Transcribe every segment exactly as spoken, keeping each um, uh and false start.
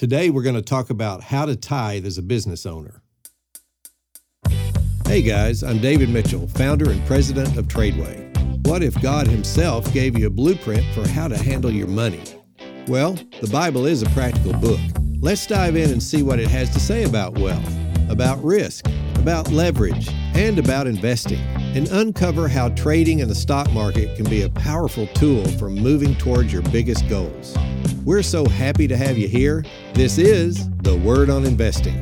Today, we're going to talk about how to tithe as a business owner. Hey guys, I'm David Mitchell, founder and president of Tradeway. What if God himself gave you a blueprint for how to handle your money? Well, the Bible is a practical book. Let's dive in and see what it has to say about wealth, about risk, about leverage, and about investing, and uncover how trading in the stock market can be a powerful tool for moving towards your biggest goals. We're so happy to have you here. This is The Word on Investing.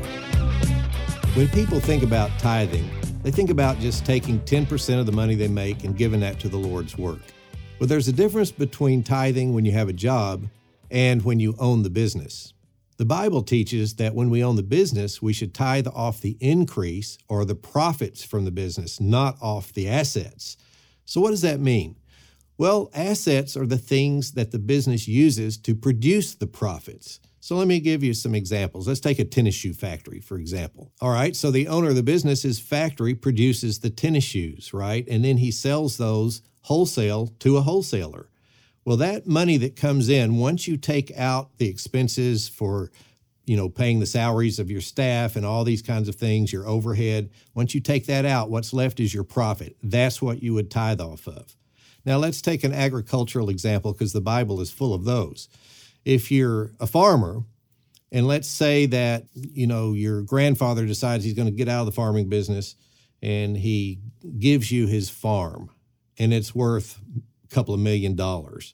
When people think about tithing, they think about just taking ten percent of the money they make and giving that to the Lord's work. But there's a difference between tithing when you have a job and when you own the business. The Bible teaches that when we own the business, we should tithe off the increase or the profits from the business, not off the assets. So what does that mean? Well, assets are the things that the business uses to produce the profits. So let me give you some examples. Let's take a tennis shoe factory, for example. All right, so the owner of the business, his factory produces the tennis shoes, right? And then he sells those wholesale to a wholesaler. Well, that money that comes in, once you take out the expenses for, you know, paying the salaries of your staff and all these kinds of things, your overhead, once you take that out, what's left is your profit. That's what you would tithe off of. Now, let's take an agricultural example because the Bible is full of those. If you're a farmer, and let's say that, you know, your grandfather decides he's going to get out of the farming business and he gives you his farm and it's worth a couple of million dollars.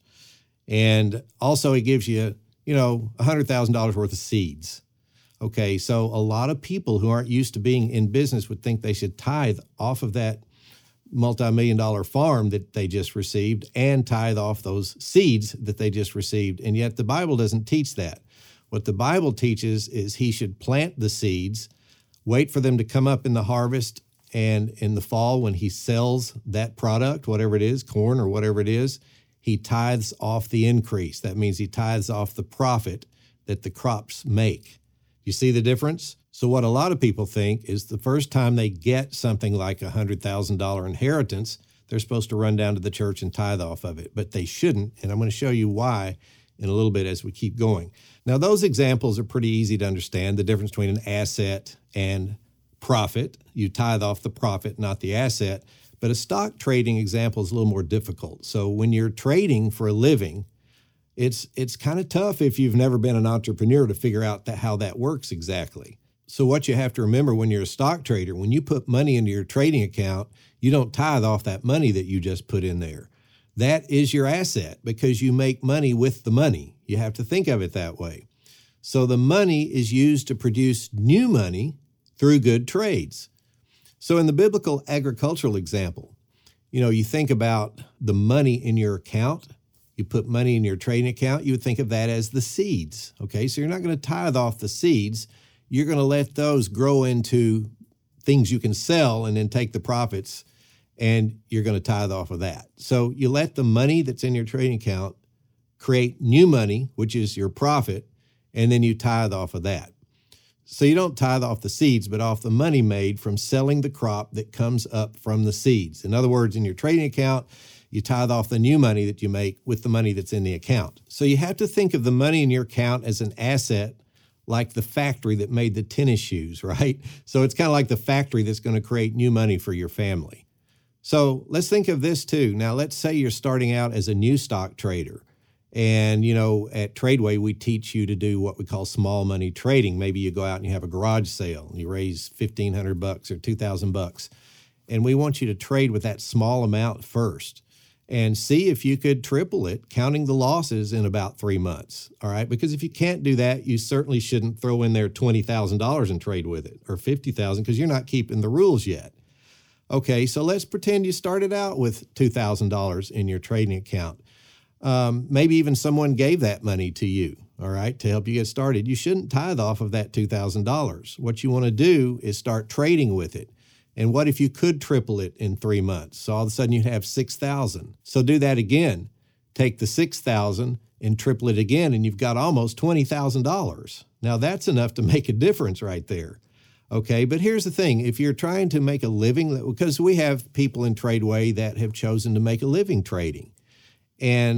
And also he gives you, you know, one hundred thousand dollars worth of seeds. Okay, so a lot of people who aren't used to being in business would think they should tithe off of that multi-million dollar farm that they just received and tithe off those seeds that they just received. And yet the Bible doesn't teach that. What the Bible teaches is he should plant the seeds, wait for them to come up in the harvest, and in the fall when he sells that product, whatever it is, corn or whatever it is, he tithes off the increase. That means he tithes off the profit that the crops make. You see the difference? So what a lot of people think is the first time they get something like a one hundred thousand dollars inheritance, they're supposed to run down to the church and tithe off of it, but they shouldn't, and I'm going to show you why in a little bit as we keep going. Now, those examples are pretty easy to understand, the difference between an asset and profit. You tithe off the profit, not the asset, but a stock trading example is a little more difficult. So when you're trading for a living, it's it's kind of tough if you've never been an entrepreneur to figure out that, how that works exactly. So what you have to remember when you're a stock trader, when you put money into your trading account, you don't tithe off that money that you just put in there. That is your asset because you make money with the money. You have to think of it that way. So the money is used to produce new money through good trades. So in the biblical agricultural example, you know, you think about the money in your account, you put money in your trading account, you would think of that as the seeds, okay? So you're not going to tithe off the seeds. You're going to let those grow into things you can sell and then take the profits, and you're going to tithe off of that. So you let the money that's in your trading account create new money, which is your profit, and then you tithe off of that. So you don't tithe off the seeds, but off the money made from selling the crop that comes up from the seeds. In other words, in your trading account, you tithe off the new money that you make with the money that's in the account. So you have to think of the money in your account as an asset, like the factory that made the tennis shoes, right? So it's kind of like the factory that's going to create new money for your family. So let's think of this too. Now, let's say you're starting out as a new stock trader. And, you know, at Tradeway, we teach you to do what we call small money trading. Maybe you go out and you have a garage sale and you raise fifteen hundred bucks or two thousand bucks. And we want you to trade with that small amount first and see if you could triple it, counting the losses in about three months, all right? Because if you can't do that, you certainly shouldn't throw in there twenty thousand dollars and trade with it, or fifty thousand dollars, because you're not keeping the rules yet. Okay, so let's pretend you started out with two thousand dollars in your trading account. Um, maybe even someone gave that money to you, all right, to help you get started. You shouldn't tithe off of that two thousand dollars. What you want to do is start trading with it. And what if you could triple it in three months? So all of a sudden you'd have six thousand dollars. So do that again. Take the six thousand dollars and triple it again, and you've got almost twenty thousand dollars. Now that's enough to make a difference right there. Okay, but here's the thing. If you're trying to make a living, because we have people in Tradeway that have chosen to make a living trading. And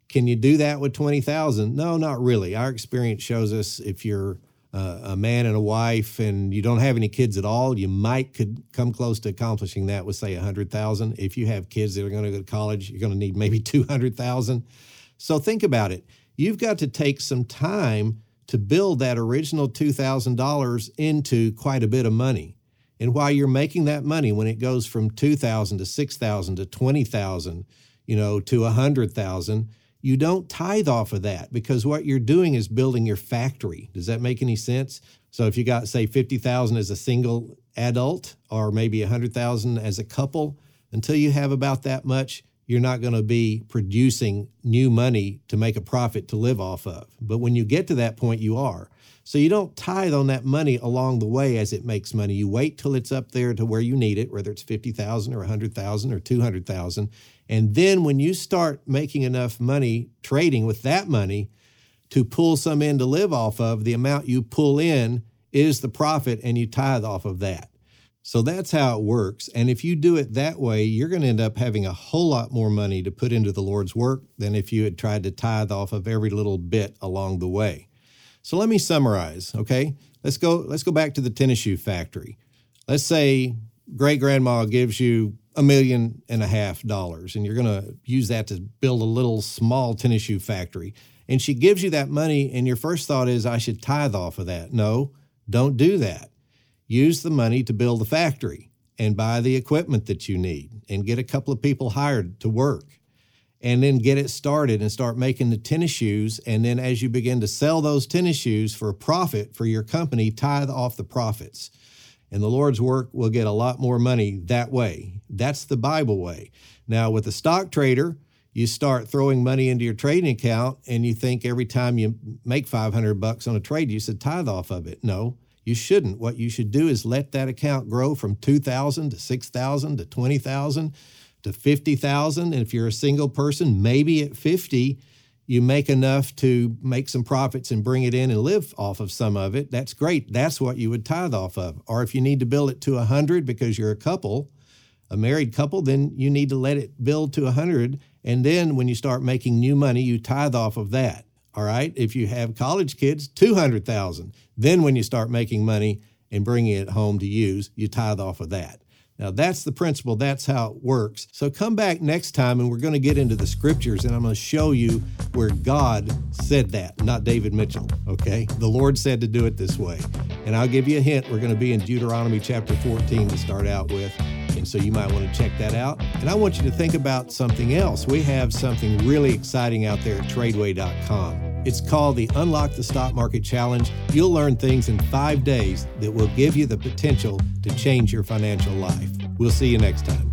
Can you do that with twenty thousand dollars? No, not really. Our experience shows us if you're uh, a man and a wife and you don't have any kids at all, you might could come close to accomplishing that with, say, one hundred thousand dollars. If you have kids that are going to go to college, you're going to need maybe two hundred thousand dollars. So think about it. You've got to take some time to build that original two thousand dollars into quite a bit of money. And while you're making that money, when it goes from two thousand dollars to six thousand dollars to twenty thousand dollars, you know, to one hundred thousand dollars, you don't tithe off of that because what you're doing is building your factory. Does that make any sense? So if you got, say, fifty thousand dollars as a single adult or maybe one hundred thousand dollars as a couple, until you have about that much, you're not going to be producing new money to make a profit to live off of. But when you get to that point, you are. So you don't tithe on that money along the way as it makes money. You wait till it's up there to where you need it, whether it's fifty thousand dollars or one hundred thousand dollars or two hundred thousand dollars. And then when you start making enough money trading with that money to pull some in to live off of, the amount you pull in is the profit and you tithe off of that. So that's how it works. And if you do it that way, you're going to end up having a whole lot more money to put into the Lord's work than if you had tried to tithe off of every little bit along the way. So let me summarize, okay? Let's go, let's go back to the tennis shoe factory. Let's say great-grandma gives you a million and a half dollars, and you're going to use that to build a little small tennis shoe factory. And she gives you that money, and your first thought is, I should tithe off of that. No, don't do that. Use the money to build the factory and buy the equipment that you need and get a couple of people hired to work and then get it started and start making the tennis shoes. And then as you begin to sell those tennis shoes for a profit for your company, tithe off the profits. And the Lord's work will get a lot more money that way. That's the Bible way. Now, with a stock trader, you start throwing money into your trading account and you think every time you make five hundred bucks on a trade, you should tithe off of it. No, you shouldn't. What you should do is let that account grow from two thousand to six thousand to twenty thousand to fifty thousand. And if you're a single person, maybe at fifty, you make enough to make some profits and bring it in and live off of some of it. That's great. That's what you would tithe off of. Or if you need to build it to one hundred because you're a couple, a married couple, then you need to let it build to one hundred. And then when you start making new money, you tithe off of that. All right. If you have college kids, two hundred thousand. Then when you start making money and bringing it home to use, you tithe off of that. Now, that's the principle. That's how it works. So come back next time, and we're going to get into the scriptures, and I'm going to show you where God said that, not David Mitchell, okay? The Lord said to do it this way. And I'll give you a hint. We're going to be in Deuteronomy chapter fourteen to start out with, and so you might want to check that out. And I want you to think about something else. We have something really exciting out there at Tradeway dot com. It's called the Unlock the Stock Market Challenge. You'll learn things in five days that will give you the potential to change your financial life. We'll see you next time.